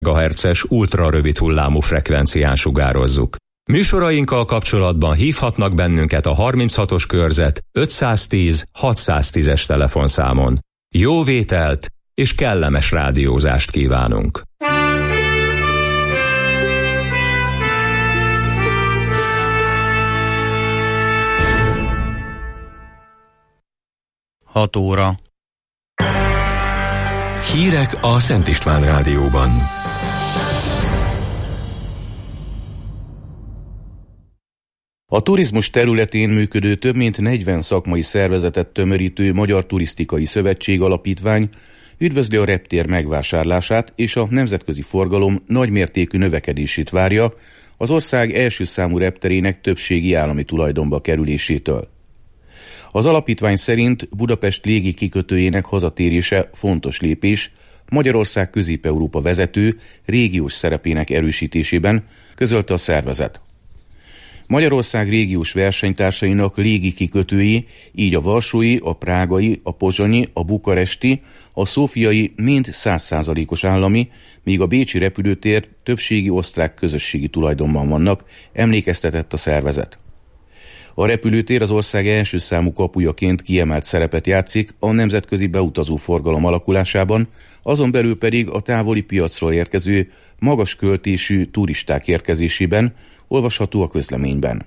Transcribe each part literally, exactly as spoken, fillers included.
gigahertzes ultrarövid hullámú frekvencián sugározzuk. Műsorainkkal kapcsolatban hívhatnak bennünket a harminchatos körzet ötszáztíz hatszáztízes telefonszámon. Jó vételt és kellemes rádiózást kívánunk! hat óra. Hírek a Szent István Rádióban. A turizmus területén működő több mint negyven szakmai szervezetet tömörítő Magyar Turisztikai Szövetség Alapítvány üdvözli a reptér megvásárlását és a nemzetközi forgalom nagymértékű növekedését várja az ország első számú repterének többségi állami tulajdonba kerülésétől. Az alapítvány szerint Budapest légi kikötőjének hazatérése fontos lépés Magyarország Közép-Európa vezető, régiós szerepének erősítésében, közölte a szervezet. Magyarország régiós versenytársainak légi kikötői, így a varsói, a prágai, a pozsonyi, a bukaresti, a szófiai mind száz százalékos állami, míg a bécsi repülőtér többségi osztrák közösségi tulajdonban vannak, emlékeztetett a szervezet. A repülőtér az ország első számú kapujaként kiemelt szerepet játszik a nemzetközi beutazó forgalom alakulásában, azon belül pedig a távoli piacról érkező, magas költésű turisták érkezésében, olvasható a közleményben.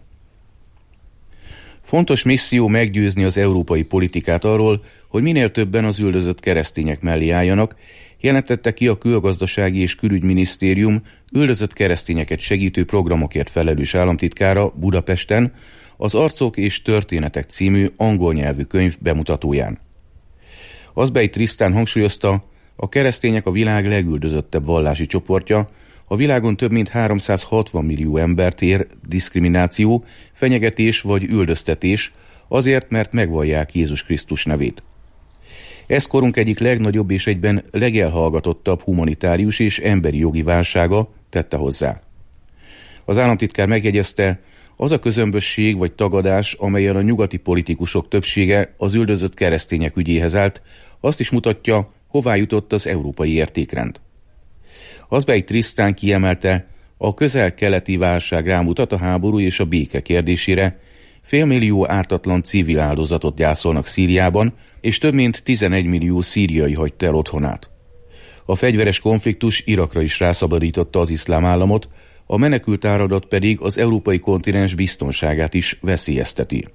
Fontos misszió meggyőzni az európai politikát arról, hogy minél többen az üldözött keresztények mellé álljanak, jelentette ki a Külgazdasági és Külügyminisztérium üldözött keresztényeket segítő programokért felelős államtitkára Budapesten, az Arcok és Történetek című angol nyelvű könyv bemutatóján. Azbej Trisztán hangsúlyozta, a keresztények a világ legüldözöttebb vallási csoportja, a világon több mint háromszázhatvan millió embert ér diszkrimináció, fenyegetés vagy üldöztetés, azért, mert megvallják Jézus Krisztus nevét. Ez korunk egyik legnagyobb és egyben legelhallgatottabb humanitárius és emberi jogi válsága, tette hozzá. Az államtitkár megjegyezte, az a közömbösség vagy tagadás, amelyen a nyugati politikusok többsége az üldözött keresztények ügyéhez állt, azt is mutatja, hová jutott az európai értékrend. Azbej Trisztán kiemelte, a közel-keleti válság rámutat a háború és a béke kérdésére, félmillió ártatlan civil áldozatot gyászolnak Szíriában, és több mint tizenegy millió szíriai hagyta el otthonát. A fegyveres konfliktus Irakra is rászabadította az iszlám államot, a menekült áradat pedig az európai kontinens biztonságát is veszélyezteti.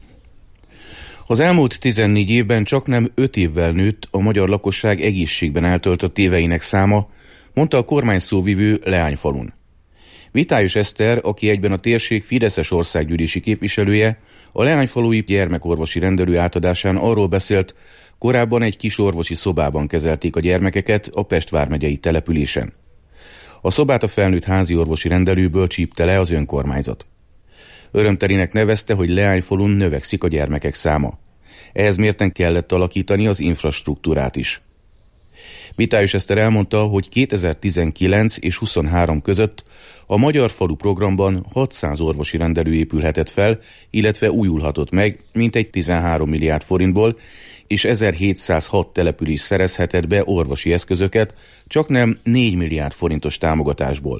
Az elmúlt tizennégy évben csaknem öt évvel nőtt a magyar lakosság egészségben eltöltött éveinek száma, mondta a kormány szóvivő Leányfalun. Vitályos Eszter, aki egyben a térség fideszes országgyűlési képviselője, a leányfalui gyermekorvosi rendelő átadásán arról beszélt, korábban egy kis orvosi szobában kezelték a gyermekeket a Pest vármegyei településen. A szobát a felnőtt házi orvosi rendelőből csípte le az önkormányzat. Örömtelinek nevezte, hogy Leányfalun növekszik a gyermekek száma. Ehhez mérten kellett alakítani az infrastruktúrát is. Vitályos Eszter elmondta, hogy kétezer-tizenkilenc és huszonhárom között a Magyar Falu programban hatszáz orvosi rendelő épülhetett fel, illetve újulhatott meg, mintegy tizenhárom milliárd forintból, és ezerhétszázhat település szerezhetett be orvosi eszközöket, csaknem négy milliárd forintos támogatásból.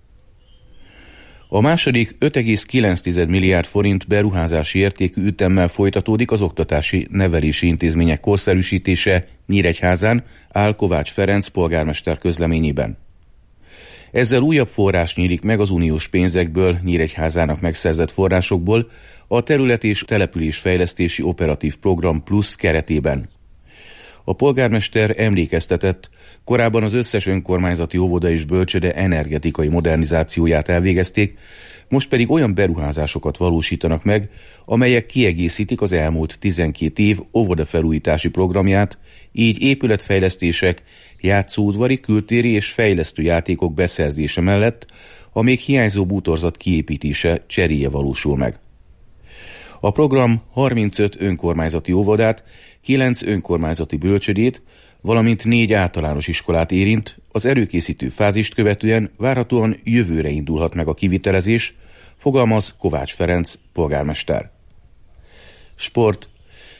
A második öt egész kilenc milliárd forint beruházási értékű ütemmel folytatódik az oktatási nevelési intézmények korszerűsítése Nyíregyházán, áll Kovács Ferenc polgármester közleményében. Ezzel újabb forrás nyílik meg az uniós pénzekből, Nyíregyházának megszerzett forrásokból, a terület és településfejlesztési operatív program plusz keretében. A polgármester emlékeztetett, korábban az összes önkormányzati óvoda és bölcsőde energetikai modernizációját elvégezték, most pedig olyan beruházásokat valósítanak meg, amelyek kiegészítik az elmúlt tizenkét év óvodafelújítási programját, így épületfejlesztések, játszóudvari, kültéri és fejlesztő játékok beszerzése mellett a még hiányzó bútorzat kiépítése, cseréje valósul meg. A program harmincöt önkormányzati óvodát, kilenc önkormányzati bölcsödét, valamint négy általános iskolát érint, az előkészítő fázist követően várhatóan jövőre indulhat meg a kivitelezés, fogalmaz Kovács Ferenc polgármester. Sport.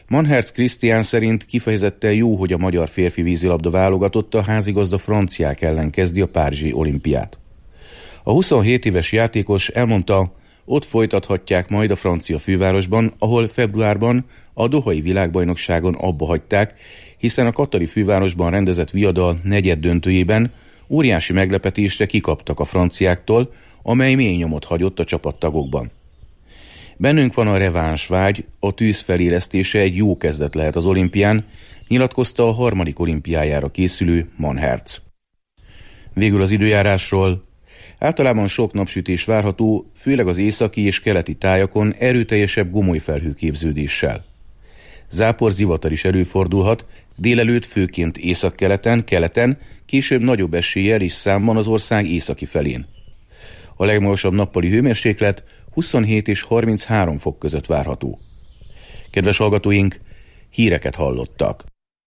Manherz Krisztián szerint kifejezetten jó, hogy a magyar férfi vízilabda válogatott a házigazda franciák ellen kezdi a párizsi olimpiát. A huszonhét éves játékos elmondta, ott folytathatják majd a francia fővárosban, ahol februárban a dohai világbajnokságon abba hagyták, hiszen a katari fővárosban rendezett viadal negyed döntőjében óriási meglepetésre kikaptak a franciáktól, amely mély nyomot hagyott a csapattagokban. Bennünk van a reváns vágy, a tűz felélesztése egy jó kezdet lehet az olimpián, nyilatkozta a harmadik olimpiájára készülő Manherz. Végül az időjárásról. Általában sok napsütés várható, főleg az északi és keleti tájakon erőteljesebb gomolyfelhő képződéssel. Záporzivatar is előfordulhat, délelőtt főként északkeleten, keleten, később nagyobb eséllyel és számban az ország északi felén. A legmagasabb nappali hőmérséklet huszonhét és harminchárom fok között várható. Kedves hallgatóink, híreket hallottak.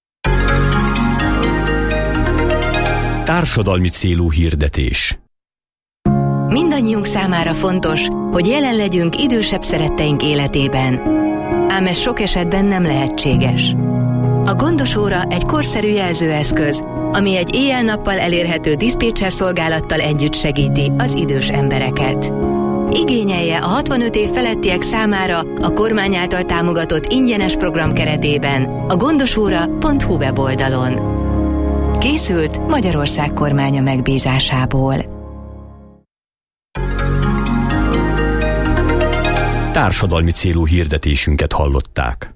Társadalmi célú hirdetés. Mindannyiunk számára fontos, hogy jelen legyünk idősebb szeretteink életében. Ám ez sok esetben nem lehetséges. A gondos óra egy korszerű jelzőeszköz, ami egy éjjel-nappal elérhető diszpécser szolgálattal együtt segíti az idős embereket. Igényelje a hatvanöt év felettiek számára a kormány által támogatott ingyenes program keretében a gondosóra pont hu weboldalon. Készült Magyarország kormánya megbízásából. Társadalmi célú hirdetésünket hallották.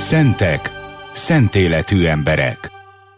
Szentek, szentéletű emberek.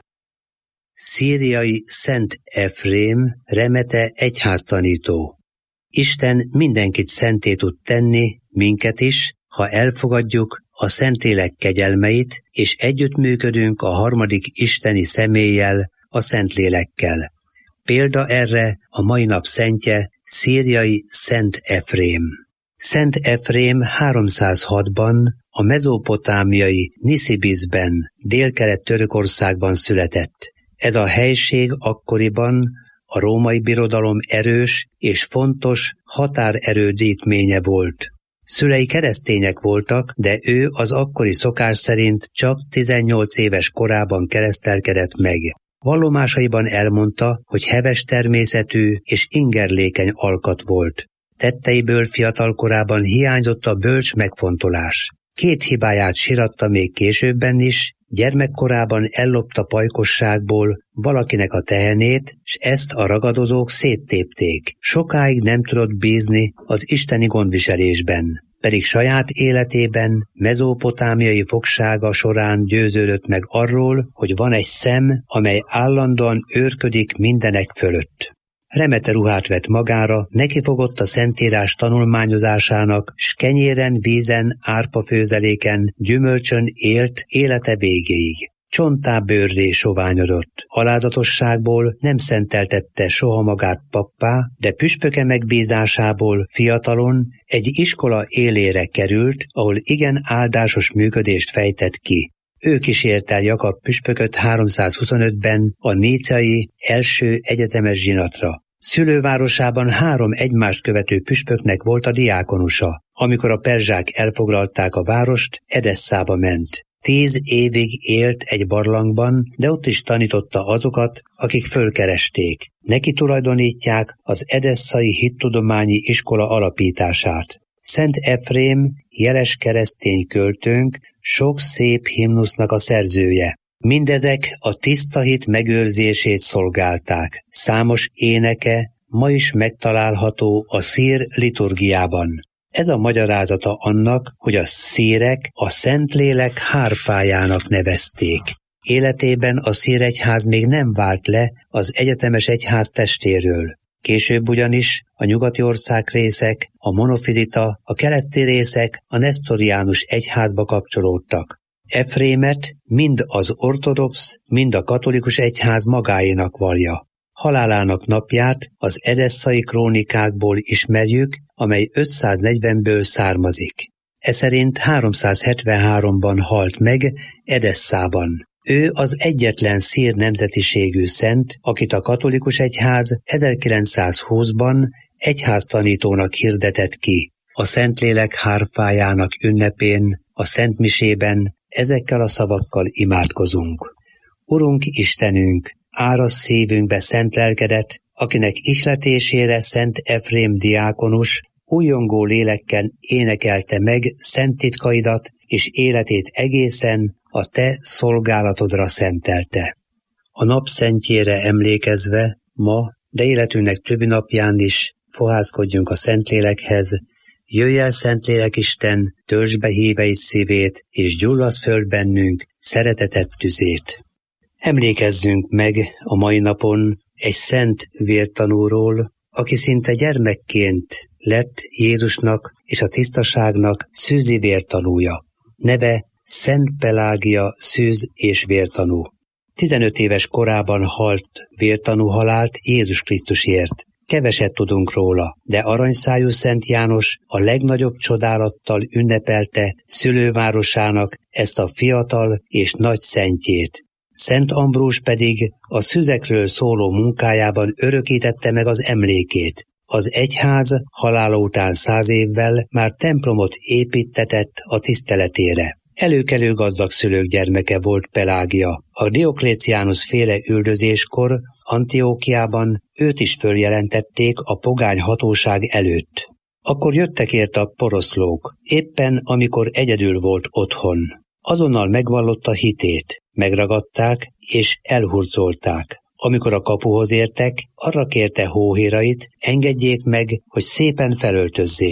Szíriai Szent Efrém, remete egyháztanító. Isten mindenkit szenté tud tenni, minket is, ha elfogadjuk a Szentlélek kegyelmeit, és együttműködünk a harmadik isteni személlyel, a Szentlélekkel. Példa erre a mai nap szentje, szíriai Szent Efrém. Szent Efrém háromszázhatban a mezopotámiai Nisibisben, Délkelet-Törökországban született. Ez a helység akkoriban a római birodalom erős és fontos határerődítménye volt. Szülei keresztények voltak, de ő az akkori szokás szerint csak tizennyolc éves korában keresztelkedett meg. Vallomásaiban elmondta, hogy heves természetű és ingerlékeny alkat volt. Tetteiből fiatal korában hiányzott a bölcs megfontolás. Két hibáját siratta még későbben is, gyermekkorában ellopta pajkosságból valakinek a tehenét, s ezt a ragadozók széttépték. Sokáig nem tudott bízni az isteni gondviselésben, pedig saját életében mezopotámiai fogsága során győződött meg arról, hogy van egy szem, amely állandóan őrködik mindenek fölött. Remete ruhát vett magára, nekifogott a Szentírás tanulmányozásának, s kenyéren, vízen, árpafőzeléken, gyümölcsön élt élete végéig. Csonttá bőrré soványodott. Alázatosságból nem szenteltette soha magát pappá, de püspöke megbízásából fiatalon egy iskola élére került, ahol igen áldásos működést fejtett ki. Ő kísért el Jakab püspököt háromszázhuszonötben a níceai első egyetemes zsinatra. Szülővárosában három egymást követő püspöknek volt a diákonusa. Amikor a perzsák elfoglalták a várost, Edesszába ment. Tíz évig élt egy barlangban, de ott is tanította azokat, akik fölkeresték. Neki tulajdonítják az edesszai hittudományi iskola alapítását. Szent Efrém, jeles keresztény költőnk, sok szép himnusznak a szerzője. Mindezek a tiszta hit megőrzését szolgálták. Számos éneke ma is megtalálható a szír liturgiában. Ez a magyarázata annak, hogy a szírek a Szentlélek hárfájának nevezték. Életében a szíregyház még nem vált le az egyetemes egyház testéről. Később ugyanis a nyugati országrészek, a monofizita, a keleti részek a nesztoriánus egyházba kapcsolódtak. Efrémet mind az ortodox, mind a katolikus egyház magáénak vallja. Halálának napját az edesszai krónikákból ismerjük, amely ötszáznegyvenből származik. Eszerint háromszázhetvenháromban halt meg Edesszában. Ő az egyetlen szír nemzetiségű szent, akit a katolikus egyház ezerkilencszázhúszban egyháztanítónak hirdetett ki. A Szentlélek hárfájának ünnepén, a szentmisében ezekkel a szavakkal imádkozunk. Urunk Istenünk, árasz szívünkbe szent lelkedet, akinek ihletésére Szent Efrém diákonus újongó lélekkel énekelte meg szent titkaidat, és életét egészen a te szolgálatodra szentelte. A nap szentjére emlékezve ma, de életünknek többi napján is fohászkodjunk a Szentlélekhez. Jöjj el, Szentlélek Isten, töltsd be híveid szívét, és gyullasz föl bennünk szeretetet tüzét. Emlékezzünk meg a mai napon egy szent vértanúról, aki szinte gyermekként lett Jézusnak és a tisztaságnak szűzi vértanúja. Neve Szent Pelágia szűz és vértanú. tizenöt éves korában halt vértanú halált Jézus Krisztusért. Keveset tudunk róla, de aranyszájú Szent János a legnagyobb csodálattal ünnepelte szülővárosának ezt a fiatal és nagy szentjét. Szent Ambrós pedig a szüzekről szóló munkájában örökítette meg az emlékét. Az egyház halála után száz évvel már templomot építtetett a tiszteletére. Előkelő gazdag szülők gyermeke volt Pelágia. A Diokléciánus féle üldözéskor Antiókiában őt is följelentették a pogány hatóság előtt. Akkor jöttek érte a poroszlók, éppen amikor egyedül volt otthon. Azonnal megvallotta hitét, megragadták és elhurcolták. Amikor a kapuhoz értek, arra kérte hóhérait, engedjék meg, hogy szépen felöltözzék.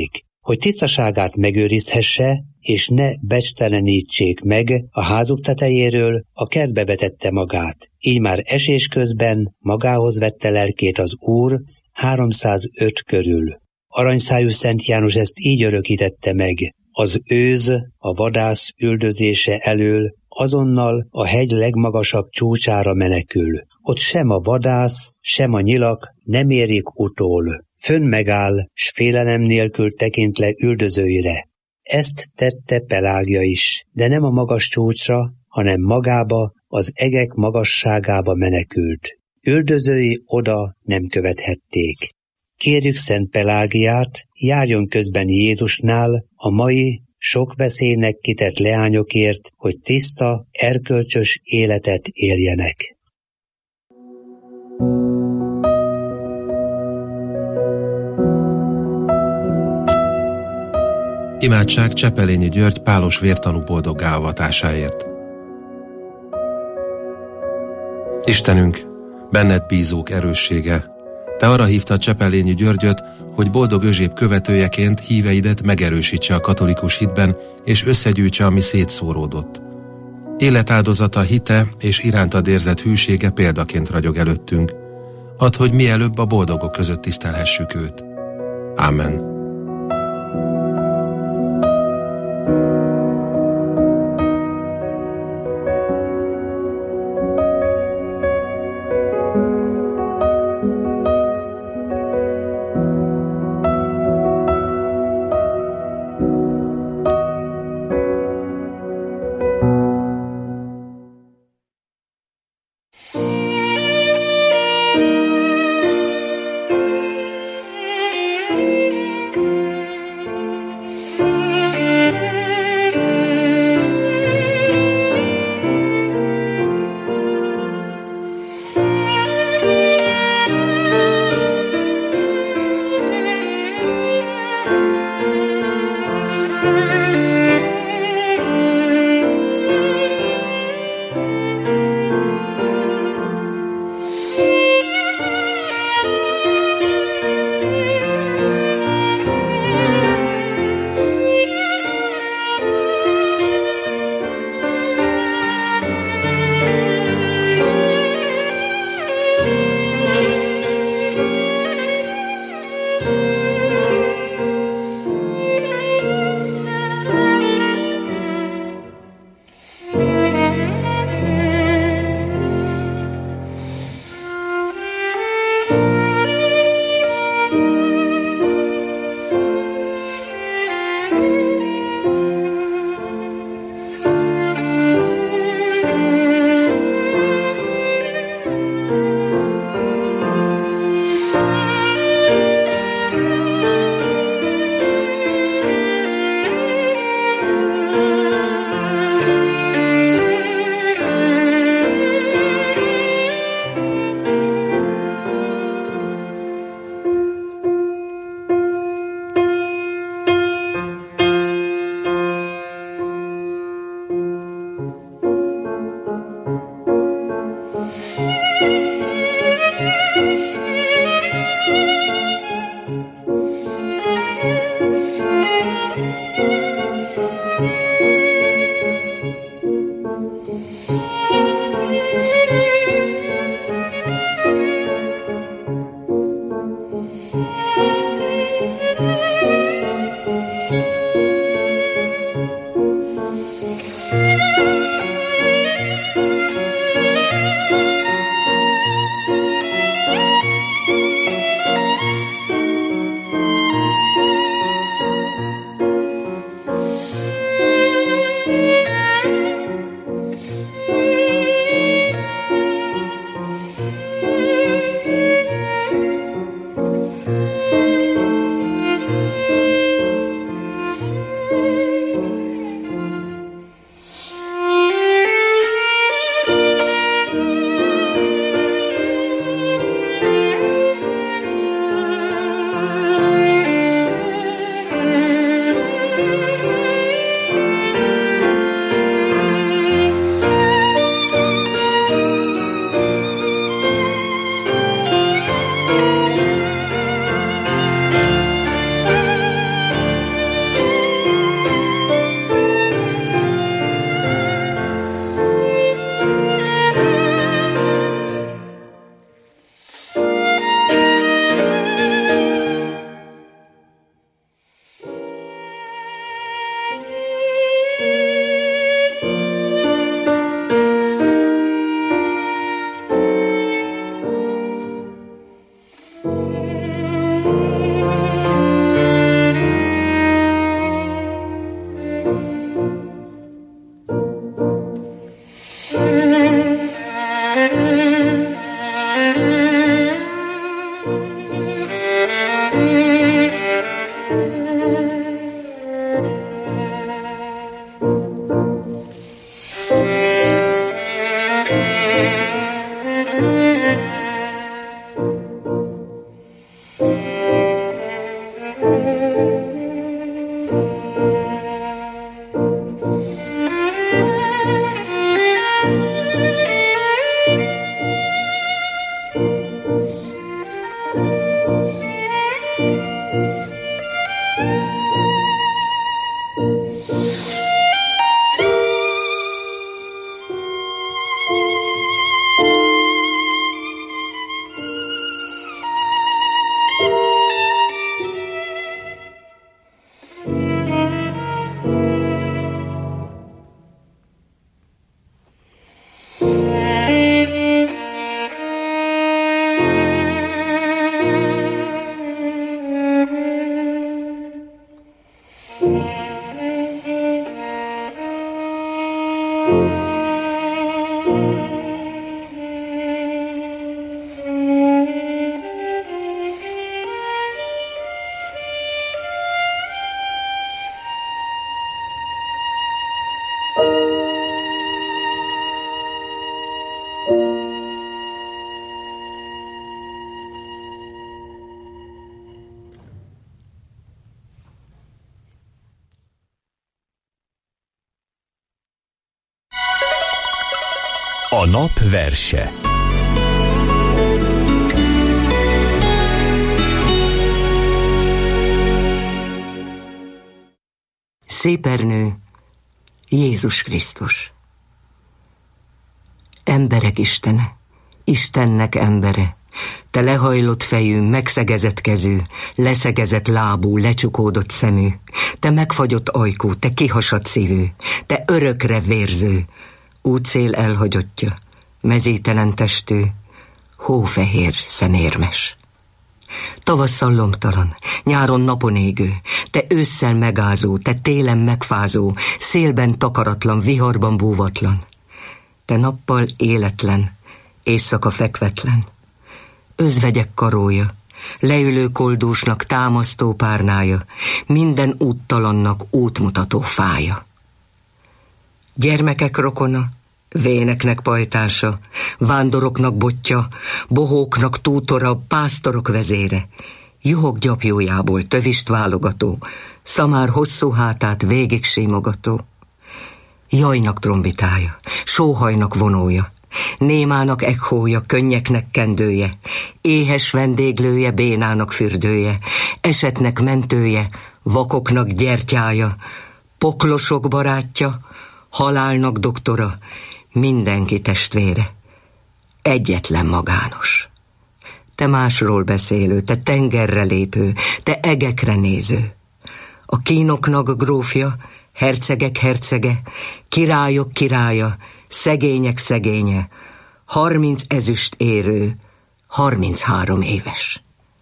Hogy tisztaságát megőrizhesse, és ne becstelenítsék meg, a házuk tetejéről a kertbe vetette magát. Így már esés közben magához vette lelkét az Úr háromszázöt körül. Aranyszájú Szent János ezt így örökítette meg. Az őz, a vadász üldözése elől azonnal a hegy legmagasabb csúcsára menekül. Ott sem a vadász, sem a nyilak nem érik utól. Fönn megáll, s félelem nélkül tekint le üldözőire. Ezt tette Pelágia is, de nem a magas csúcsra, hanem magába, az egek magasságába menekült. Üldözői oda nem követhették. Kérjük Szent Pelágiát, járjon közben Jézusnál a mai sok veszélynek kitett leányokért, hogy tiszta, erkölcsös életet éljenek. Imádság Csepelényi György pálos vértanú boldoggá avatásáért. Istenünk, benned bízók erőssége, te arra hívtad Csepelényi Györgyöt, hogy boldog Özséb követőjeként híveidet megerősítse a katolikus hitben, és összegyűjtse, ami szétszóródott. Életáldozata, hite és irántad érzett hűsége példaként ragyog előttünk. Add, hogy mielőbb a boldogok között tisztelhessük őt. Ámen. A nap verse. Szépernő, Jézus Krisztus. Emberek Istene, Istennek embere, te lehajlott fejű, megszegezett kezű, leszegezett lábú, lecsukódott szemű, te megfagyott ajkú, te kihasadt szívű, te örökre vérző, útszél elhagyottja, mezítelen testű, hófehér szemérmes. Tavasszal lomtalan, nyáron napon égő, te ősszel megázó, te télen megfázó, szélben takaratlan, viharban búvatlan. Te nappal életlen, éjszaka fekvetlen. Özvegyek karója, leülő koldúsnak támasztó párnája, minden úttalannak útmutató fája. Gyermekek rokona, véneknek pajtása, vándoroknak botja, bohóknak tútora, pásztorok vezére, juhok gyapjójából tövist válogató, szamár hosszú hátát végig simogató. Jajnak trombitája, sóhajnak vonója, némának ekhója, könnyeknek kendője, éhes vendéglője, bénának fürdője, esetnek mentője, vakoknak gyertyája, poklosok barátja, halálnak doktora, mindenki testvére, egyetlen magános. Te másról beszélő, te tengerre lépő, te egekre néző. A kínoknak grófja, hercegek hercege, királyok királya, szegények szegénye, harminc ezüst érő, harminchárom éves.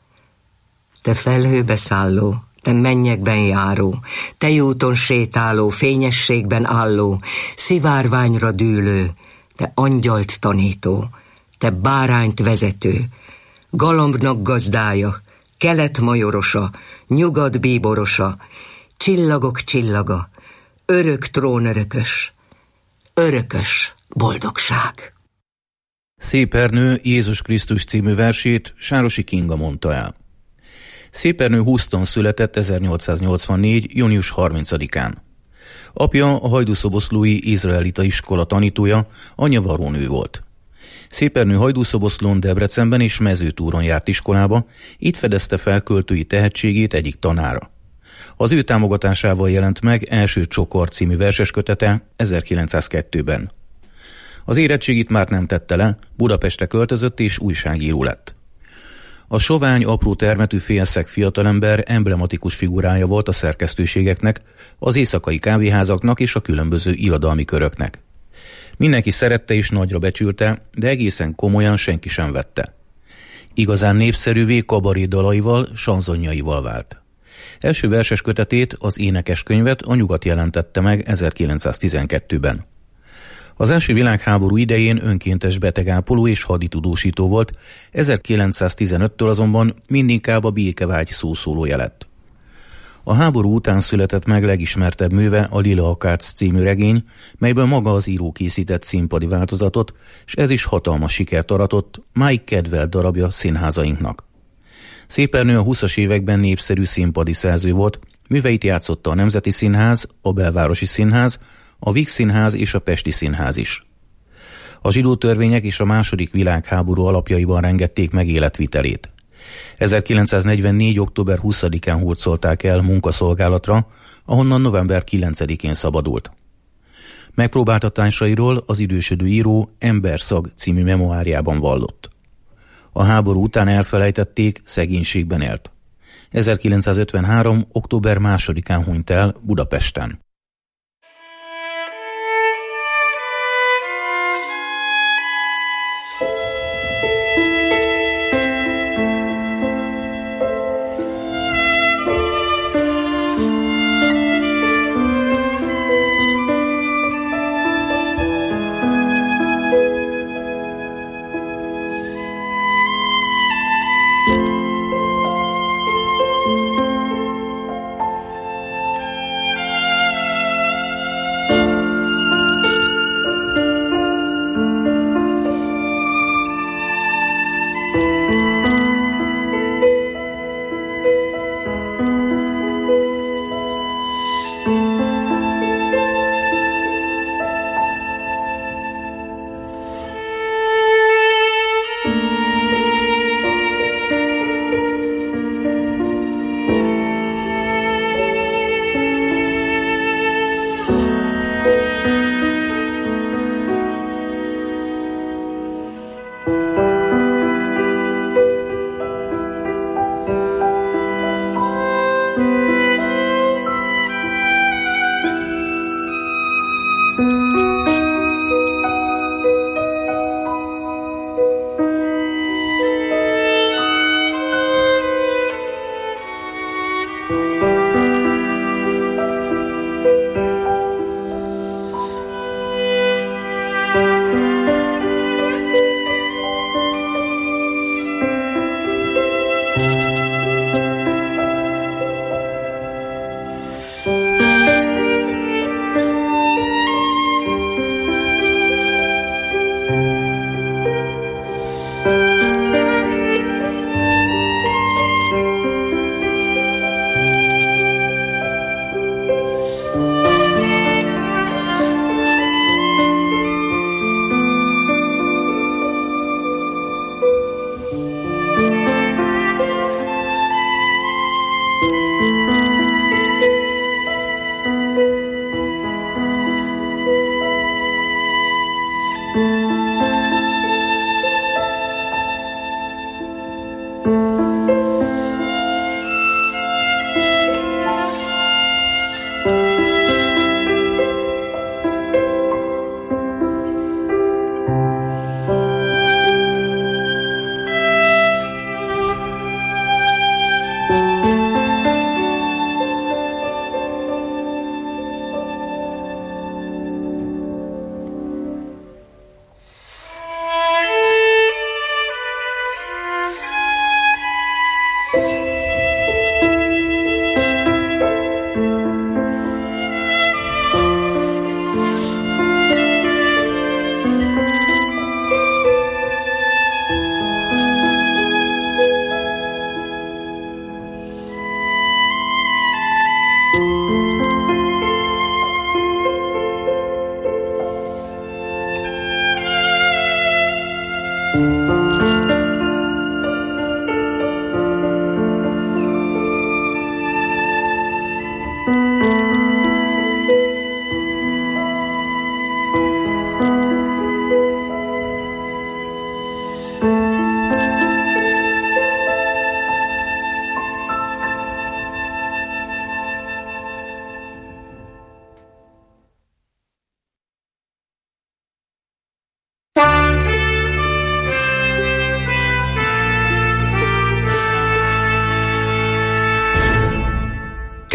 Te felhőbe szálló, te mennyekben járó, tejúton sétáló, fényességben álló, szivárványra dűlő, te angyalt tanító, te bárányt vezető, galambnak gazdája, kelet majorosa, nyugat bíborosa, csillagok csillaga, örök trónörökös, örökös boldogság. Szépernő Jézus Krisztus című versét Sárosi Kinga mondta el. Szépernő Houston született ezernyolcszáznyolcvannégy. június harmincadikán. Apja a hajdúszoboszlói izraelita iskola tanítója, anyja varónő volt. Szépernő Hajdúszoboszlón, Debrecenben és Mezőtúron járt iskolába, itt fedezte fel költői tehetségét egyik tanára. Az ő támogatásával jelent meg első Csokor című verseskötete ezerkilencszázkettőben. Az érettségit már nem tette le, Budapestre költözött és újságíró lett. A sovány, apró termetű félszeg fiatalember emblematikus figurája volt a szerkesztőségeknek, az éjszakai kávéházaknak és a különböző irodalmi köröknek. Mindenki szerette és nagyra becsülte, de egészen komolyan senki sem vette. Igazán népszerűvé kabaré dalaival, sanzonjaival vált. Első verses kötetét, az Énekes könyvet a Nyugat jelentette meg ezerkilencszáztizenkettőben. Az első világháború idején önkéntes betegápoló és haditudósító volt, ezerkilencszáztizenöttől azonban mindinkább a békevágy szószólója lett. A háború után született meg legismertebb műve a Lila Akác című regény, melyből maga az író készített színpadi változatot, és ez is hatalmas sikert aratott, máig kedvelt darabja színházainknak. Szépernő a huszas években népszerű színpadi szerző volt, műveit játszotta a Nemzeti Színház, a Belvárosi Színház, a Víg Színház és a Pesti Színház is. A zsidó törvények és a második világháború alapjaiban rengették meg életvitelét. ezerkilencszáznegyvennégy. október huszadikán hurcolták el munkaszolgálatra, ahonnan november kilencedikén szabadult. Megpróbáltatásairól az idősödő író Emberszag című memoárjában vallott. A háború után elfelejtették, szegénységben élt. ezerkilencszázötvenhárom. október másodikán hunyt el Budapesten.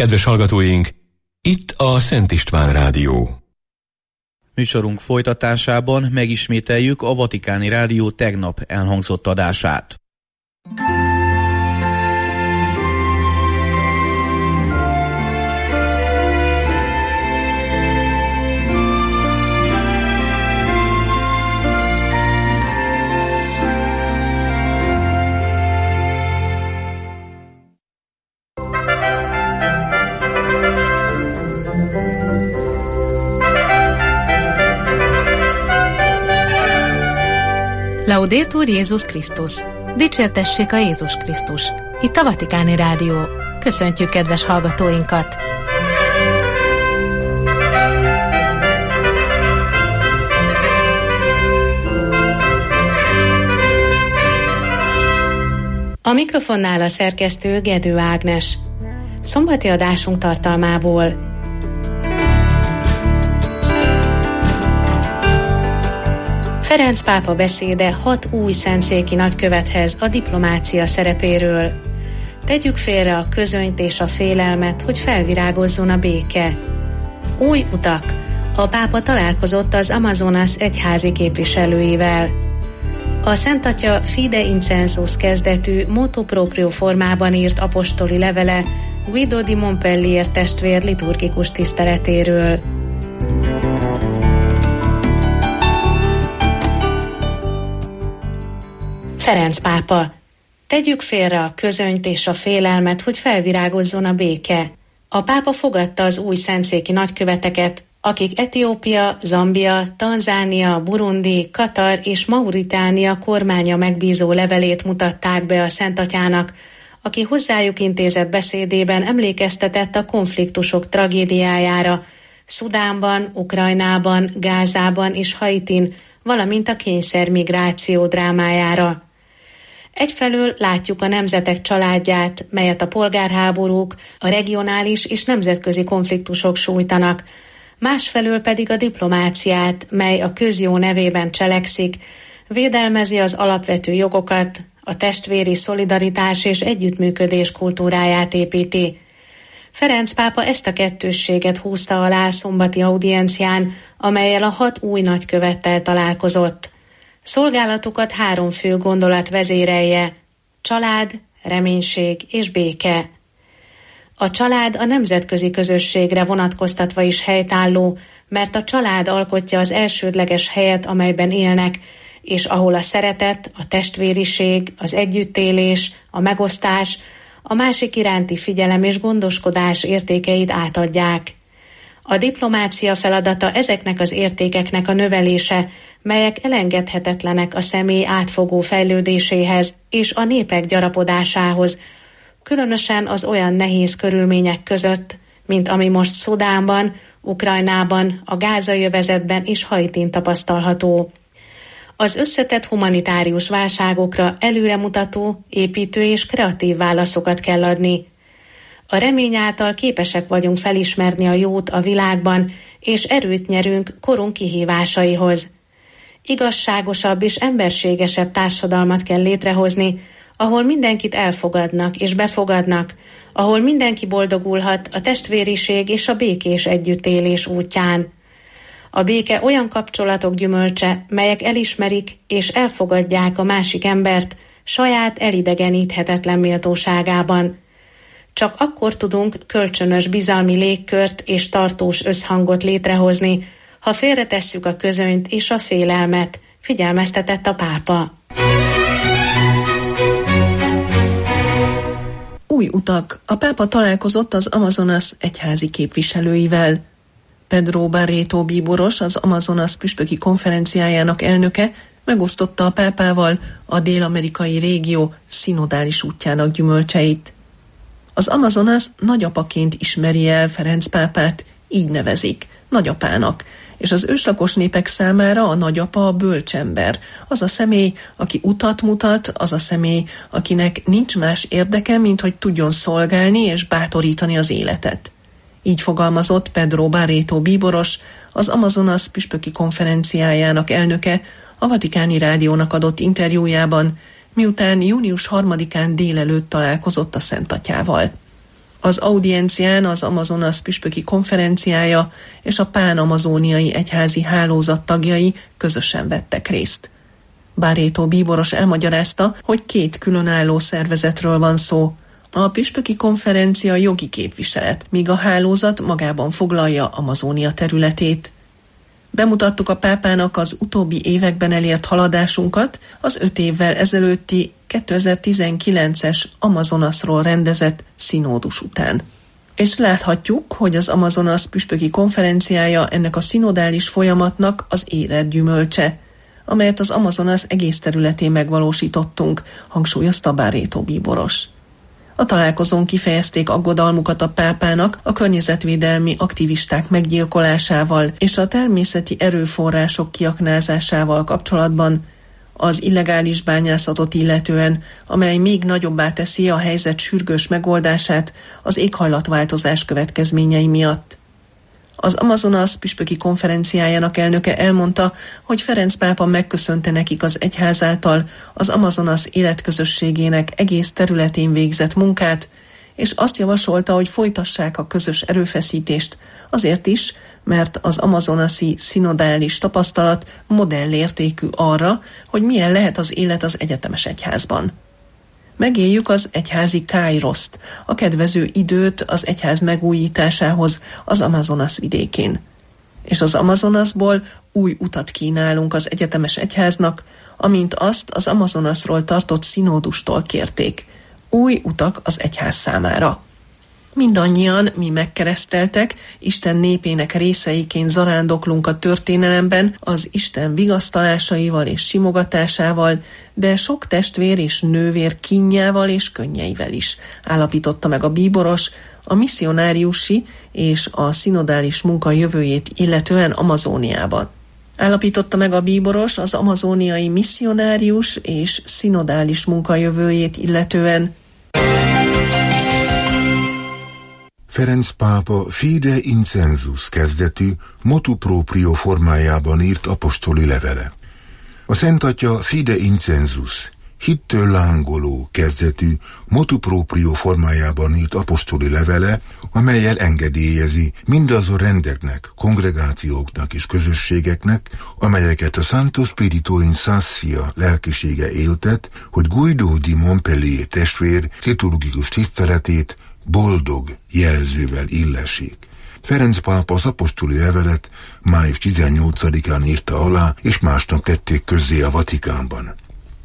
Kedves hallgatóink, itt a Szent István Rádió. Műsorunk folytatásában megismételjük a Vatikáni Rádió tegnap elhangzott adását. Laudetur Jézus Krisztus! Dicsértessék a Jézus Krisztus! Itt a Vatikáni Rádió. Köszöntjük kedves hallgatóinkat! A mikrofonnál a szerkesztő Gedő Ágnes. Szombati adásunk tartalmából: Ferenc pápa beszéde hat új szentszéki nagykövethez a diplomácia szerepéről. Tegyük félre a közönyt és a félelmet, hogy felvirágozzon a béke. Új utak. A pápa találkozott az Amazonas egyházi képviselőivel. A Szent Atya Fide Incensus kezdetű motu proprio formában írt apostoli levele Guido di Montpellier testvér liturgikus tiszteletéről. Ferenc pápa. Tegyük félre a közönyt és a félelmet, hogy felvirágozzon a béke. A pápa fogadta az új szentszéki nagyköveteket, akik Etiópia, Zambia, Tanzánia, Burundi, Katar és Mauritánia kormánya megbízó levelét mutatták be a Szent Atyának, aki hozzájuk intézett beszédében emlékeztetett a konfliktusok tragédiájára Szudánban, Ukrajnában, Gázában és Haitin, valamint a kényszermigráció drámájára. Egyfelől látjuk a nemzetek családját, melyet a polgárháborúk, a regionális és nemzetközi konfliktusok sújtanak, másfelől pedig a diplomáciát, mely a közjó nevében cselekszik, védelmezi az alapvető jogokat, a testvéri szolidaritás és együttműködés kultúráját építi. Ferenc pápa ezt a kettősséget húzta alá szombati audiencián, amellyel a hat új nagykövettel találkozott. Szolgálatukat három fő gondolat vezérelje: család, reménység és béke. A család a nemzetközi közösségre vonatkoztatva is helytálló, mert a család alkotja az elsődleges helyet, amelyben élnek, és ahol a szeretet, a testvériség, az együttélés, a megosztás, a másik iránti figyelem és gondoskodás értékeit átadják. A diplomácia feladata ezeknek az értékeknek a növelése, melyek elengedhetetlenek a személy átfogó fejlődéséhez és a népek gyarapodásához, különösen az olyan nehéz körülmények között, mint ami most Szudánban, Ukrajnában, a gázai övezetben és Haitin tapasztalható. Az összetett humanitárius válságokra előremutató, építő és kreatív válaszokat kell adni. A remény által képesek vagyunk felismerni a jót a világban, és erőt nyerünk korunk kihívásaihoz. Igazságosabb és emberségesebb társadalmat kell létrehozni, ahol mindenkit elfogadnak és befogadnak, ahol mindenki boldogulhat a testvériség és a békés együttélés útján. A béke olyan kapcsolatok gyümölcse, melyek elismerik és elfogadják a másik embert saját elidegeníthetetlen méltóságában. Csak akkor tudunk kölcsönös bizalmi légkört és tartós összhangot létrehozni, ha félretesszük a közönyt és a félelmet, figyelmeztetett a pápa. Új utak. A pápa találkozott az Amazonas egyházi képviselőivel. Pedro Barreto bíboros, az Amazonas püspöki konferenciájának elnöke, megosztotta a pápával a dél-amerikai régió szinodális útjának gyümölcseit. Az Amazonas nagyapaként ismeri el Ferenc pápát, így nevezik, nagyapának, és az őslakos népek számára a nagyapa a bölcsember, az a személy, aki utat mutat, az a személy, akinek nincs más érdeke, mint hogy tudjon szolgálni és bátorítani az életet. Így fogalmazott Pedro Barreto bíboros, az Amazonas püspöki konferenciájának elnöke a Vatikáni Rádiónak adott interjújában, miután június harmadikán délelőtt találkozott a Szent Atyával. Az audiencián az Amazonas püspöki konferenciája és a pán-amazóniai egyházi hálózat tagjai közösen vettek részt. Barreto bíboros elmagyarázta, hogy két különálló szervezetről van szó. A püspöki konferencia jogi képviselet, míg a hálózat magában foglalja Amazónia területét. Bemutattuk a pápának az utóbbi években elért haladásunkat az öt évvel ezelőtti kétezer-tizenkilences Amazonasról rendezett színódus után. És láthatjuk, hogy az Amazonas püspöki konferenciája ennek a szinodális folyamatnak az érett gyümölcse, amelyet az Amazonas egész területén megvalósítottunk, hangsúlyozta Barreto bíboros. A találkozón kifejezték aggodalmukat a pápának a környezetvédelmi aktivisták meggyilkolásával és a természeti erőforrások kiaknázásával kapcsolatban, az illegális bányászatot illetően, amely még nagyobbá teszi a helyzet sürgős megoldását az éghajlatváltozás következményei miatt. Az Amazonas püspöki konferenciájának elnöke elmondta, hogy Ferenc pápa megköszönte nekik az egyház által az Amazonas életközösségének egész területén végzett munkát, és azt javasolta, hogy folytassák a közös erőfeszítést, azért is, mert az amazonasi szinodális tapasztalat modellértékű arra, hogy milyen lehet az élet az egyetemes egyházban. Megéljük az egyházi káiroszt, a kedvező időt az egyház megújításához az Amazonas vidékén. És az Amazonasból új utat kínálunk az egyetemes egyháznak, amint azt az Amazonasról tartott színódustól kérték. Új utak az egyház számára. Mindannyian mi megkereszteltek, Isten népének részeiként zarándoklunk a történelemben, az Isten vigasztalásaival és simogatásával, de sok testvér és nővér kínjával és könnyeivel is, állapította meg a bíboros, a misszionáriusi és a szinodális munka jövőjét illetően Amazóniában. Állapította meg a bíboros az amazóniai misszionárius és szinodális munka jövőjét illetően. Ferenc pápa Fide Incensus kezdetű motu proprio formájában írt apostoli levele. A Szent Atya Fide Incensus hittől lángoló kezdetű motu proprio formájában írt apostoli levele, amellyel engedélyezi mindazon rendeknek, kongregációknak és közösségeknek, amelyeket a Santo Spirito in Sassia lelkisége éltet, hogy Guido di Montpellier testvér liturgikus tiszteletét boldog jelzővel illessék. Ferenc pápa az apostoli levelet május tizennyolcadikán írta alá, és másnap tették közzé a Vatikánban.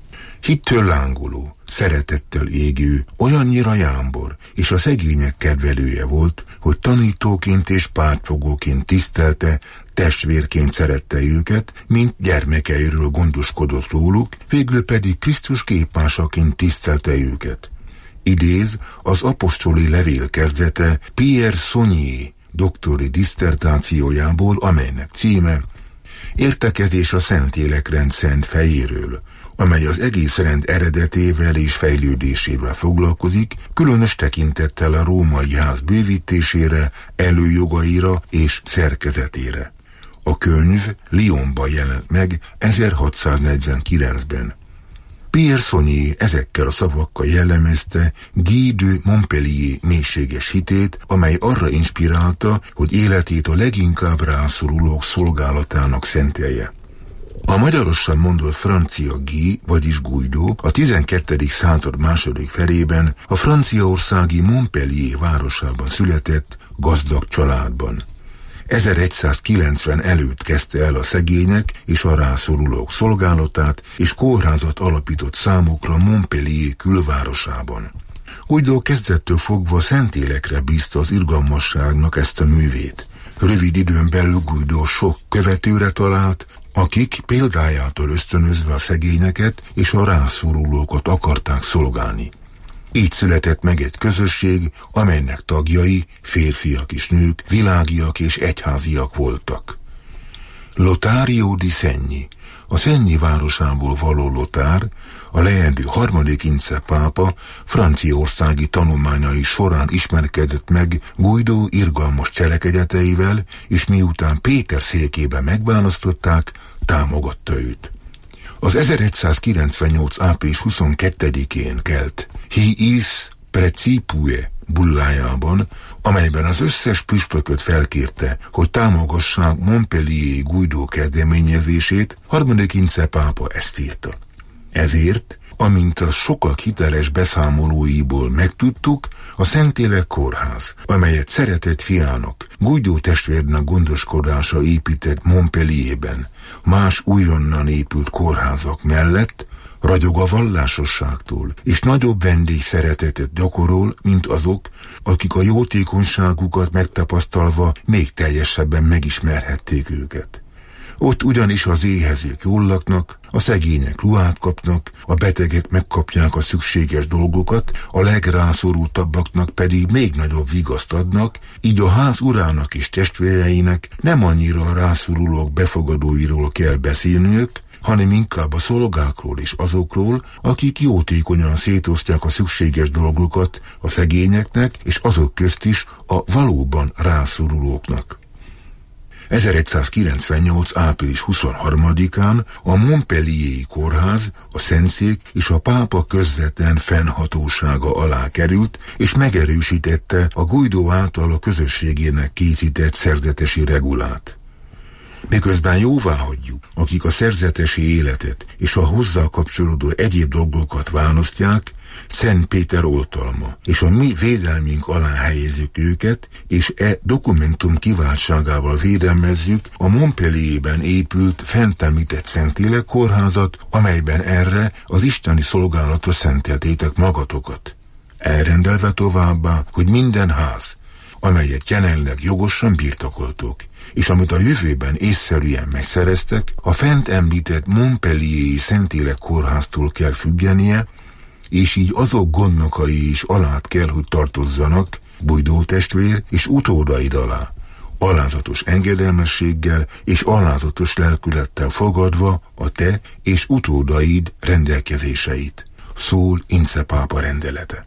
Hittől lángoló, szeretettel égő, olyannyira jámbor és a szegények kedvelője volt, hogy tanítóként és pártfogóként tisztelte, testvérként szerette őket, mint gyermekeiről gondoskodott róluk, végül pedig Krisztus képmásaként tisztelte őket. Idéz az apostoli levél kezdete Pierre Saunier doktori disszertációjából, amelynek címe Értekezés a Szentlélekrend szent fejéről, amely az egész rend eredetével és fejlődésével foglalkozik, különös tekintettel a római ház bővítésére, előjogaira és szerkezetére. A könyv Lyonban jelent meg ezerhatszáznegyvenkilencben. Pierre Saunier ezekkel a szavakkal jellemezte Guy de Montpellier mélységes hitét, amely arra inspirálta, hogy életét a leginkább rászorulók szolgálatának szentelje. A magyarosan mondott francia Guy, vagyis Guido a tizenkettedik század második felében a franciaországi Montpellier városában született gazdag családban. ezeregyszázkilencven előtt kezdte el a szegények és a rászorulók szolgálatát, és kórházat alapított számukra Montpellier külvárosában. Guido kezdettől fogva Szentélekre bízta az irgalmasságnak ezt a művét. Rövid időn belül Guido sok követőre talált, akik példájától ösztönözve a szegényeket és a rászorulókat akarták szolgálni. Így született meg egy közösség, amelynek tagjai, férfiak és nők, világiak és egyháziak voltak. Lotario di Segni, a Segni városából való Lotár, a leendő harmadik Ince pápa franciaországi tanulmányai során ismerkedett meg Guido irgalmas cselekedeteivel, és miután Péter székébe megválasztották, támogatta őt. Az ezeregyszázkilencvennyolc április huszonkettedikén kelt He is precipue bullájában, amelyben az összes püspököt felkérte, hogy támogassák Montpellier Guido kezdeményezését, harmadik Ince pápa ezt írta. Ezért, amint a sokak hiteles beszámolóiból megtudtuk, a Szentlélek kórház, amelyet szeretett fiának, Guido testvérnek gondoskodása épített Montpellierben, más újonnan épült kórházak mellett, ragyog a vallásosságtól, és nagyobb vendégszeretetet gyakorol, mint azok, akik a jótékonyságukat megtapasztalva még teljesebben megismerhették őket. Ott ugyanis az éhezők jól laknak, a szegények ruhát kapnak, a betegek megkapják a szükséges dolgokat, a legrászorultabbaknak pedig még nagyobb vigaszt adnak, így a ház urának és testvéreinek nem annyira a rászorulók befogadóiról kell beszélniük, hanem inkább a szolgákról és azokról, akik jótékonyan szétosztják a szükséges dolgokat a szegényeknek és azok közt is a valóban rászorulóknak. ezeregyszázkilencvennyolc. április huszonharmadikán a Montpellier-i kórház, a szentszék és a pápa közvetlen fennhatósága alá került, és megerősítette a Guido által a közösségének készített szerzetesi regulát. Miközben jóváhagyjuk, akik a szerzetesi életet és a hozzá kapcsolódó egyéb dolgokat választják, Szent Péter oltalma, és a mi védelmünk alá helyezzük őket, és e dokumentum kiváltságával védelmezzük a Montpellierben épült, fent említett Szentlélek kórházat, amelyben erre az isteni szolgálatra szenteltétek magatokat. Elrendelve továbbá, hogy minden ház, amelyet jelenleg jogosan birtokoltok, és amit a jövőben észszerűen megszereztek, a fent említett Montpellier-i Szentlélek kórháztól kell függenie, és így azok gondnokai is alát kell, hogy tartozzanak, Guido testvér és utódaid alá, alázatos engedelmességgel és alázatos lelkülettel fogadva a te és utódaid rendelkezéseit, szól Ince pápa rendelete.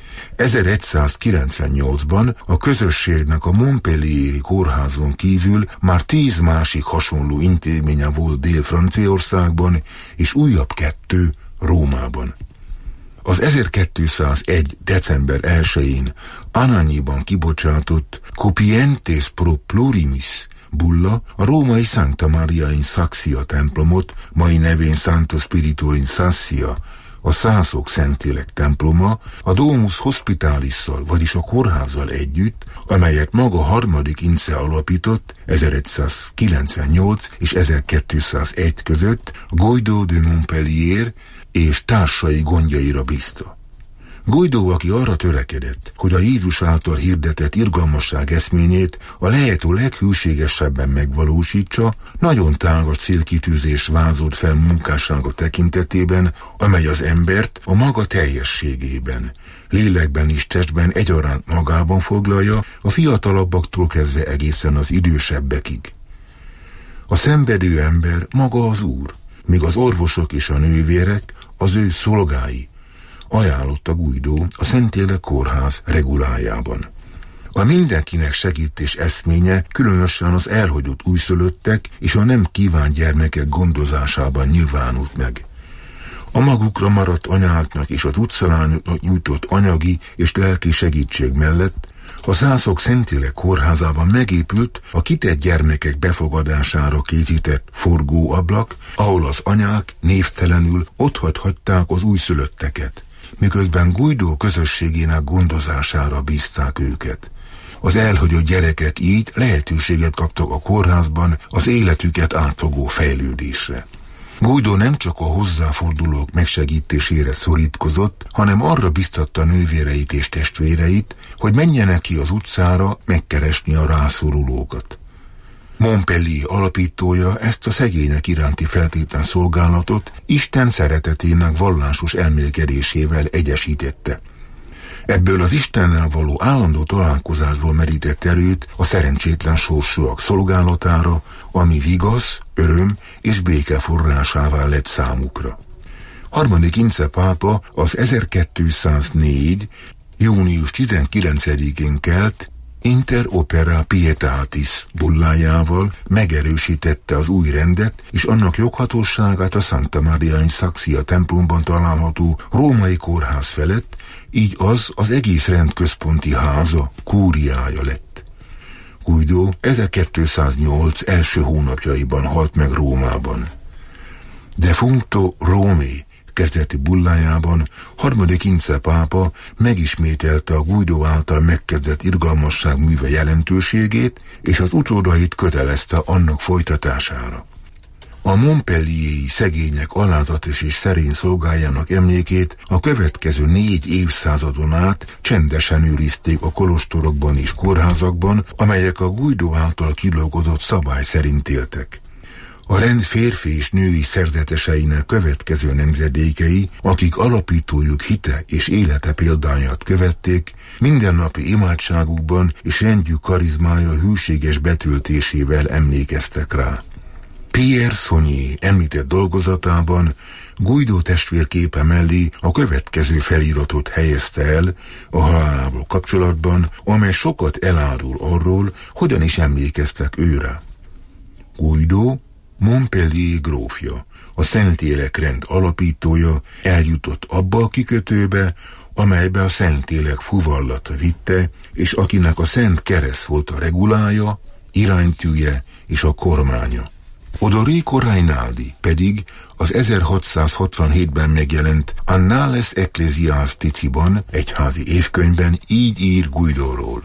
ezeregyszázkilencvennyolcban a közösségnek a Montpellier-i kórházon kívül már tíz másik hasonló intézménye volt Dél-Franciaországban, és újabb kettő Rómában. Az ezerkétszázegy. december elsején Anagniban kibocsátott Copientes pro plurimis bulla a római Sancta Maria in Saxia templomot, mai nevén Santo Spirito in Sassia, a Szászok Szentlélek temploma, a Domus Hospitalissal, vagyis a kórházzal együtt, amelyet maga harmadik Ince alapított ezeregyszázkilencvennyolc és ezerkétszázegy között, Guido de Montpellier és társai gondjaira bízta. Guido, aki arra törekedett, hogy a Jézus által hirdetett irgalmasság eszményét a lehető leghűségesebben megvalósítsa, nagyon tágas célkitűzés vázolt fel munkássága tekintetében, amely az embert a maga teljességében, lélekben és testben egyaránt magában foglalja, a fiatalabbaktól kezdve egészen az idősebbekig. A szenvedő ember maga az Úr, míg az orvosok és a nővérek az ő szolgái, ajánlotta Guido a Szentlélek kórház regulájában. A mindenkinek segítés eszménye különösen az elhagyott újszülöttek és a nem kívánt gyermekek gondozásában nyilvánult meg. A magukra maradt anyáknak és az utcalányoknak nyújtott anyagi és lelki segítség mellett a Szászok Szentlélek kórházában megépült a kitett gyermekek befogadására készített forgóablak, ahol az anyák névtelenül otthagyhatták az újszülötteket, miközben Guido közösségének gondozására bízták őket. Az elhagyott gyerekek így lehetőséget kaptak a kórházban az életüket átfogó fejlődésre. Guido nem csak a hozzáfordulók megsegítésére szorítkozott, hanem arra biztatta nővéreit és testvéreit, hogy menjenek ki az utcára megkeresni a rászorulókat. Montpellier alapítója ezt a szegények iránti feltétlen szolgálatot Isten szeretetének vallásos elmélkedésével egyesítette. Ebből az Istennel való állandó találkozásból merített erőt a szerencsétlen sorsúak szolgálatára, ami vigasz, öröm és béke forrásává lett számukra. Harmadik Ince pápa az ezerkétszáznégy. június tizenkilencedikén kelt Inter opera pietatis bullájával megerősítette az új rendet és annak joghatóságát a Santa Maria in Saxia templomban található római kórház felett, így az az egész rend központi háza, kúriája lett. Guido ezerkétszáznyolc első hónapjaiban halt meg Rómában. Defuncto Romi kezdeti bullájában harmadik Ince pápa megismételte a Guido által megkezdett irgalmasság műve jelentőségét, és az utódait kötelezte annak folytatására. A montpellier-i szegények alázatos és szerény szolgájának emlékét a következő négy évszázadon át csendesen őrizték a kolostorokban és kórházakban, amelyek a Guido által kidolgozott szabály szerint éltek. A rend férfi és női szerzeteseinek következő nemzedékei, akik alapítójuk hite és élete példáját követték, mindennapi imádságukban és rendjük karizmája hűséges betöltésével emlékeztek rá. Pierre Saunier említett dolgozatában Guido testvérképe mellé a következő feliratot helyezte el a halálából kapcsolatban, amely sokat elárul arról, hogyan is emlékeztek őre. Guido, Montpellier grófja, a Szentlélek rend alapítója eljutott abba a kikötőbe, amelybe a Szentlélek fuvallata vitte, és akinek a Szent Kereszt volt a regulája, iránytűje és a kormánya. Odorico Rainaldi pedig az ezerhatszázhatvanhétben megjelent Annales Ecclesiasticiban, egyházi évkönyvben így ír Guidóról.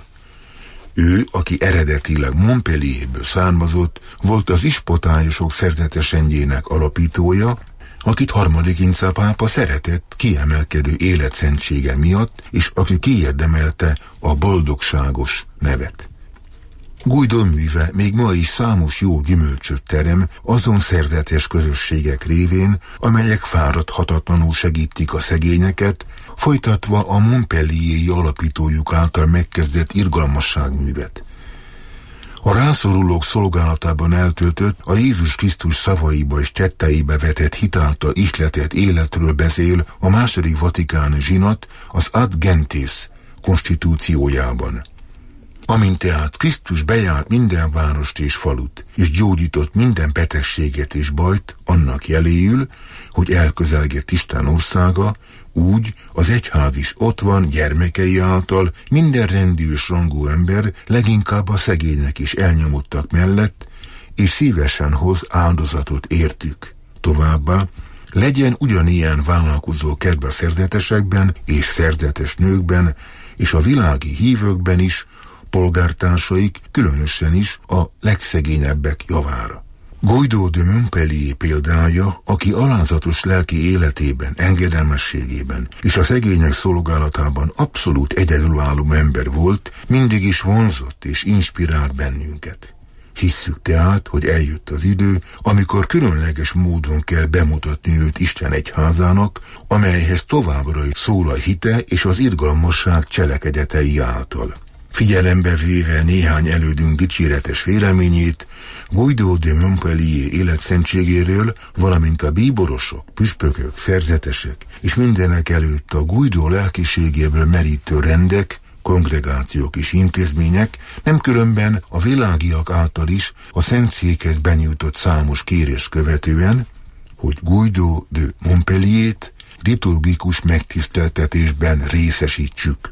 Ő, aki eredetileg Montpellierből származott, volt az ispotályosok szerzetesendjének alapítója, akit harmadik Ince pápa szeretett kiemelkedő életszentsége miatt, és aki kiérdemelte a boldogságos nevet. Guido műve még ma is számos jó gyümölcsöt terem azon szerzetes közösségek révén, amelyek fáradhatatlanul segítik a szegényeket, folytatva a montpellier-i alapítójuk által megkezdett irgalmasságművet. A rászorulók szolgálatában eltöltött, a Jézus Krisztus szavaiba és tetteibe vetett hitáltal ihletett életről beszél a második vatikáni zsinat az Ad Gentes konstitúciójában. Amint tehát Krisztus bejárt minden várost és falut, és gyógyított minden betegséget és bajt, annak jeléül, hogy elközelgett Isten országa, úgy az egyház is ott van gyermekei által minden rendű és rangú ember, leginkább a szegények és elnyomottak mellett, és szívesen hoz áldozatot értük. Továbbá, legyen ugyanilyen vállalkozó kedve a szerzetesekben és szerzetes nőkben, és a világi hívőkben is, polgártársaik, különösen is a legszegényebbek javára. Guido de Montpellier példája, aki alázatos lelki életében, engedelmességében és a szegények szolgálatában abszolút egyedülálló ember volt, mindig is vonzott és inspirált bennünket. Hisszük tehát, hogy eljött az idő, amikor különleges módon kell bemutatni őt Isten egyházának, amelyhez továbbra is szól a hite és az irgalmasság cselekedetei által. Figyelembe véve néhány elődünk dicséretes véleményét, Guido de Montpellier életszentségéről, valamint a bíborosok, püspökök, szerzetesek és mindenek előtt a Guido lelkiségéből merítő rendek, kongregációk és intézmények, nem különben a világiak által is a Szentszékhez benyújtott számos kérés követően, hogy Guido de Montpellier-t liturgikus megtiszteltetésben részesítsük.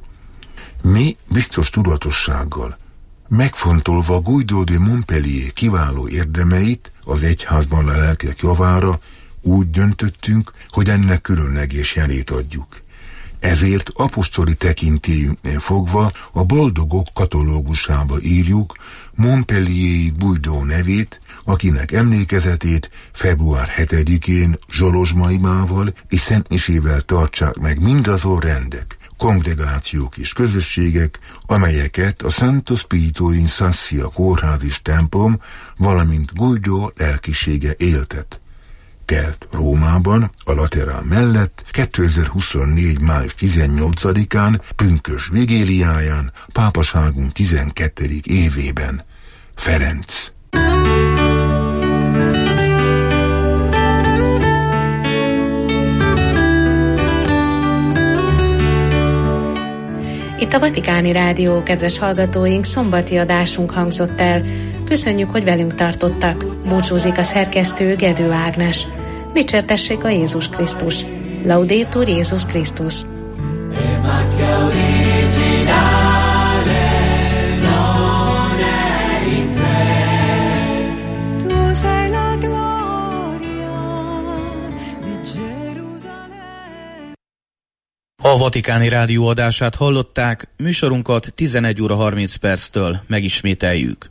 Mi biztos tudatossággal, megfontolva Guido de Montpellier kiváló érdemeit az egyházban a lelkek javára, úgy döntöttünk, hogy ennek különleges jelét adjuk. Ezért apostoli tekintélyünknél fogva a boldogok katalógusába írjuk Montpellier Guido nevét, akinek emlékezetét február hetedikén zsolozsmaimával és szentmisével tartsák meg mindazon rendek, kongregációk és közösségek, amelyeket a Santo Spirito in Sassia kórház és templom, valamint Guido lelkisége éltet. Kelt Rómában, a Laterán mellett kétezer-huszonnégy. május tizennyolcadikán, pünkösd vigéliáján, pápaságunk tizenkettedik évében. Ferenc. Itt a Vatikáni Rádió, kedves hallgatóink, szombati adásunk hangzott el. Köszönjük, hogy velünk tartottak. Búcsúzik a szerkesztő, Gedő Ágnes. Dicsértessék a Jézus Krisztus. Laudetur Jézus Krisztus. A Vatikáni Rádió adását hallották, műsorunkat tizenegy óra harminc perctől megismételjük.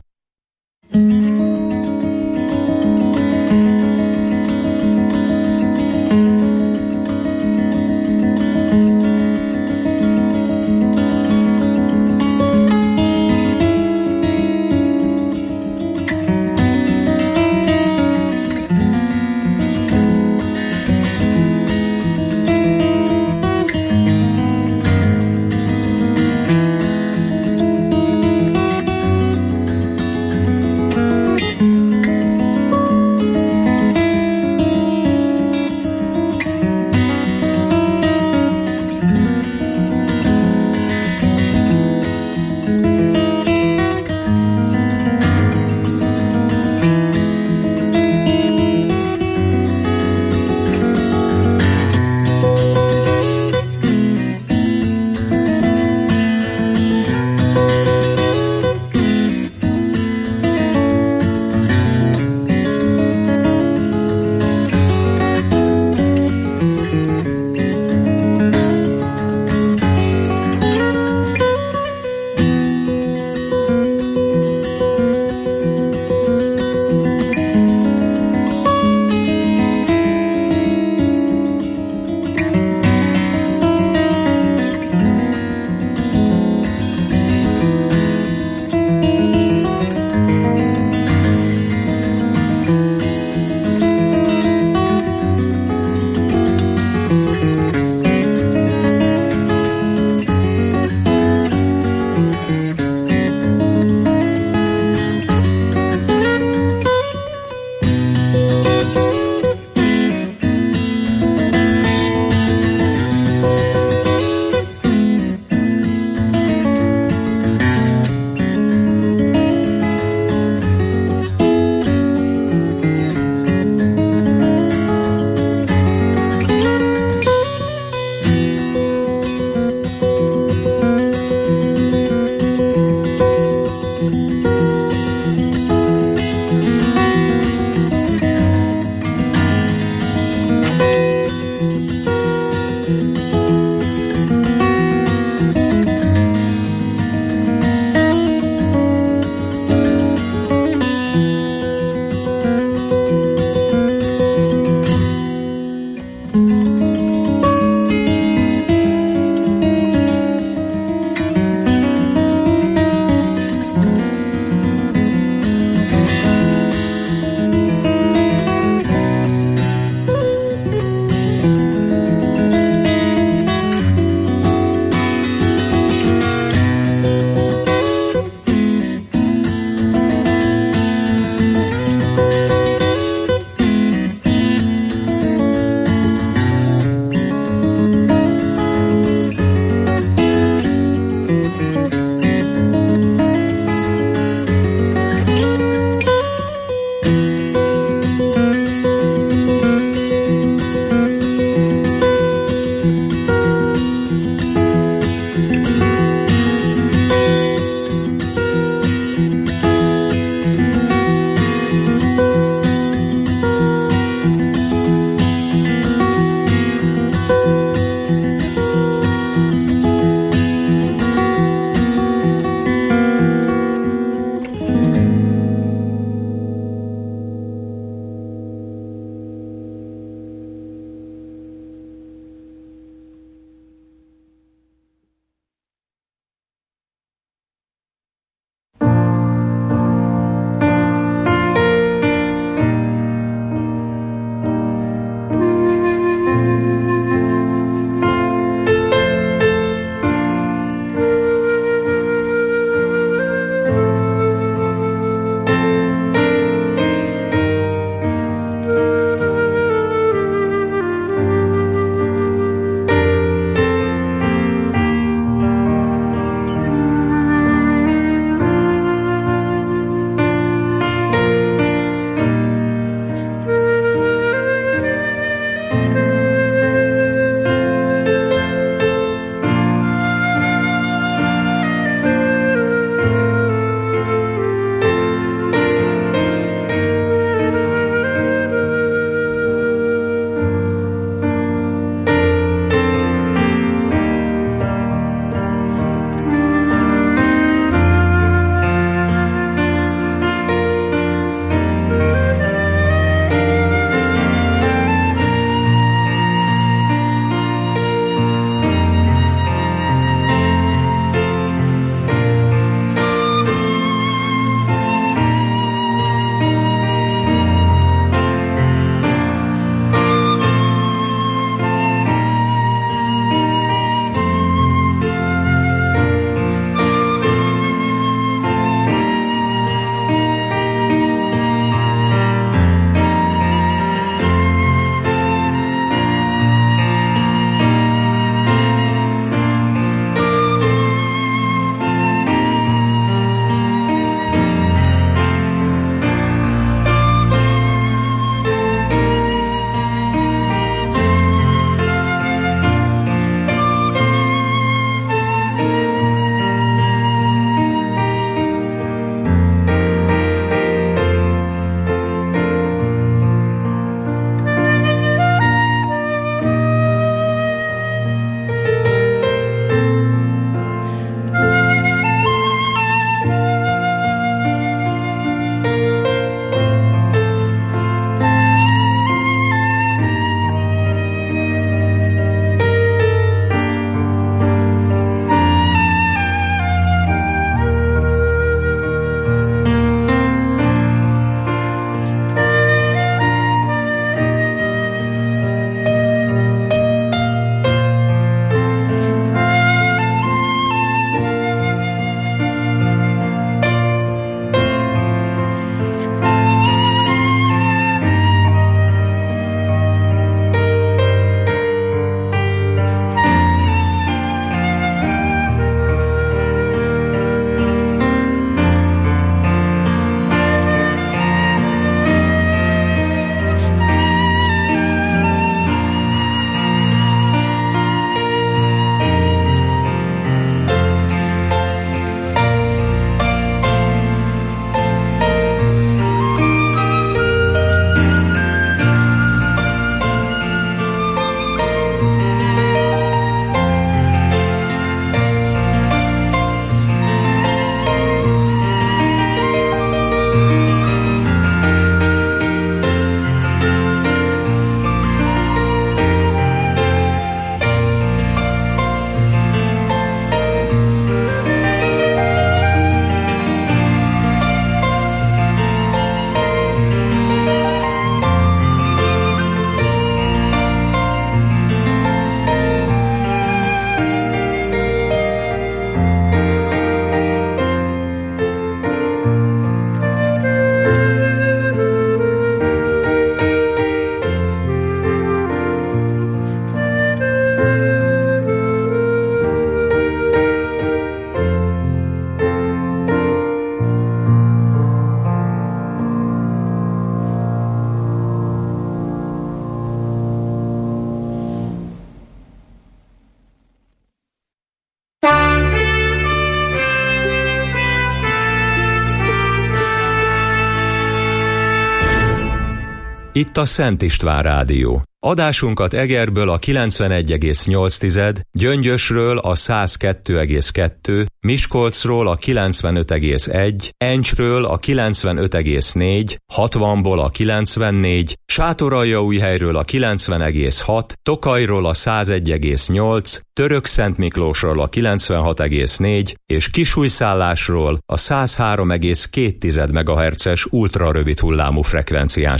Itt a Szent István Rádió. Adásunkat Egerből a kilencvenegy egész nyolc, Gyöngyösről a száz kettő egész kettő, Miskolcról a kilencvenöt egész egy, Encsről a kilencvenöt egész négy, hatvanból a kilencvennégy, Sátoraljaújhelyről a kilencven egész hat, Tokajról a száz egy egész nyolc, Törökszentmiklósról a kilencvenhat egész négy és Kisújszállásról a száz három egész két megahertzes ultrarövid hullámú frekvencián